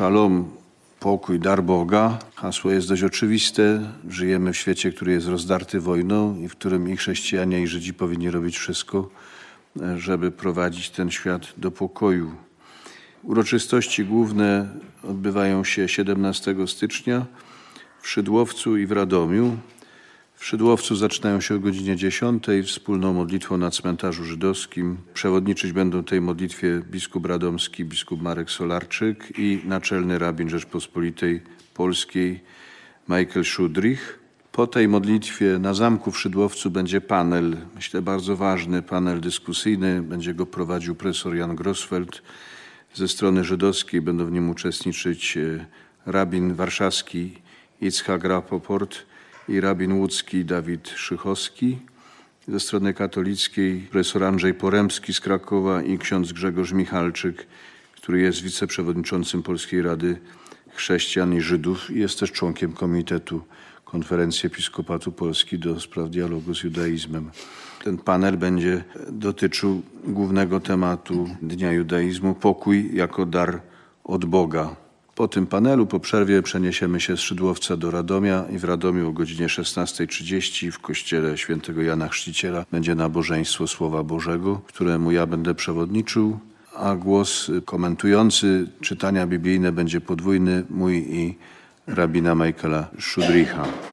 Szalom, pokój, dar Boga. Hasło jest dość oczywiste. Żyjemy w świecie, który jest rozdarty wojną i w którym i chrześcijanie, i Żydzi powinni robić wszystko, żeby prowadzić ten świat do pokoju. Uroczystości główne odbywają się 17 stycznia w Szydłowcu i w Radomiu. W Szydłowcu zaczynają się o godzinie 10 wspólną modlitwą na cmentarzu żydowskim. Przewodniczyć będą tej modlitwie biskup radomski, biskup Marek Solarczyk i naczelny rabin Rzeczpospolitej Polskiej Michael Szudrich. Po tej modlitwie na zamku w Szydłowcu będzie panel, myślę bardzo ważny, panel dyskusyjny. Będzie go prowadził profesor Jan Grossfeld. Ze strony żydowskiej będą w nim uczestniczyć rabin warszawski Yitzhak Rapoport i rabin łódzki Dawid Szychowski. Ze strony katolickiej profesor Andrzej Poremski z Krakowa i ksiądz Grzegorz Michalczyk, który jest wiceprzewodniczącym Polskiej Rady Chrześcijan i Żydów i jest też członkiem Komitetu Konferencji Episkopatu Polski do spraw dialogu z judaizmem. Ten panel będzie dotyczył głównego tematu Dnia Judaizmu – pokój jako dar od Boga. Po tym panelu, po przerwie przeniesiemy się z Szydłowca do Radomia i w Radomiu o godzinie 16:30 w kościele świętego Jana Chrzciciela będzie nabożeństwo Słowa Bożego, któremu ja będę przewodniczył, a głos komentujący czytania biblijne będzie podwójny, mój i rabina Michaela Szudricha.